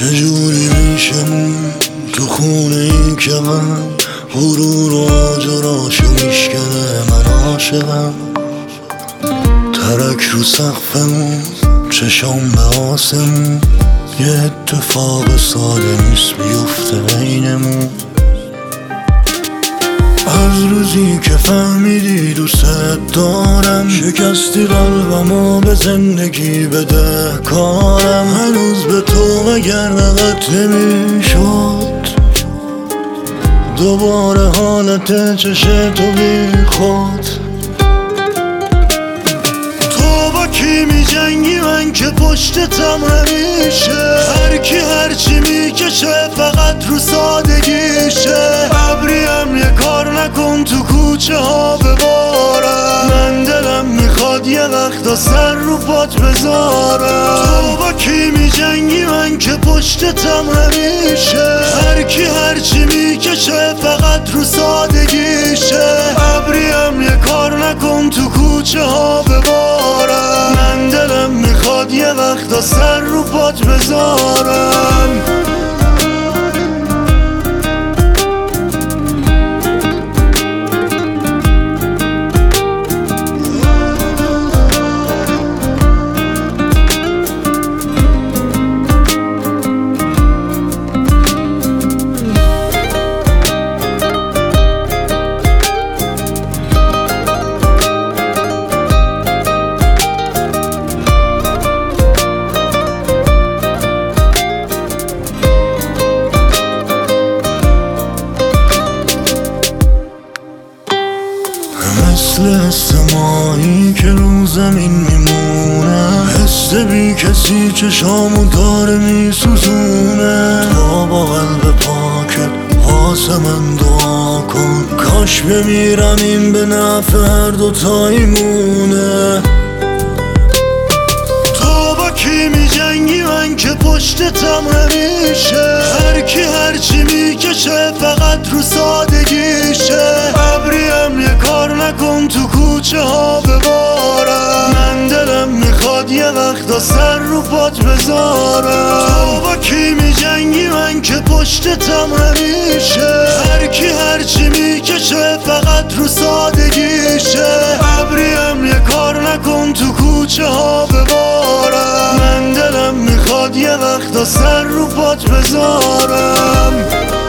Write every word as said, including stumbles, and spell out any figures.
چجوری میشم تو خونه ای که من غرور و آجراشو میشکنه من عاشقم. ترک رو سقفمون چشام به آسمون یه اتفاق ساده نیست بیفته بینمون. از روزی که فهمیدی دوست دارم شکستی قلبمو به زندگی بده کارم. هنوز به تو اگر نقد نمیشد دوباره حالت چشه تو بی خود. تو با کی می جنگی من که پشتتم همیشه، هر کی هرچی میکشه فقط رو سادگیشه. ابریم یه کار نکن تو کوچه ها ببارم، من دلم میخواد یه وقتا سر رو پات بذارم. تو با کی می جنگی من که پشتتم همیشه، هر کی هرچی میکشه فقط رو سادگیشه. ابریم یه کار نکن تو کوچه ها ببارم، من دلم میخواد یه وقتا سر رو پات بذارم. مثل حس ماهی که رو زمین میمونه، حس بی کسی چشامو داره میسوزونه. تا با قلب پاکت واسه من دعا کن، کاش بمیرم این به نفع هر دوتاییمونه. تو با کی می جنگی من که پشتتم همیشه، هر کی هرچی میکشه فقط رو سادگیشه. ابریم یه کار نکن تو کوچه ها ببارم، من دلم میخواد یه وقتا سر رو پات بذارم. تو با کی می جنگی من که پشتتم همیشه، هر کی هرچی میکشه فقط رو سادگیشه. ابریم یه کار نکن تو کوچه ها ببارم، من دلم میخواد یه وقتا سر رو پات بذارم.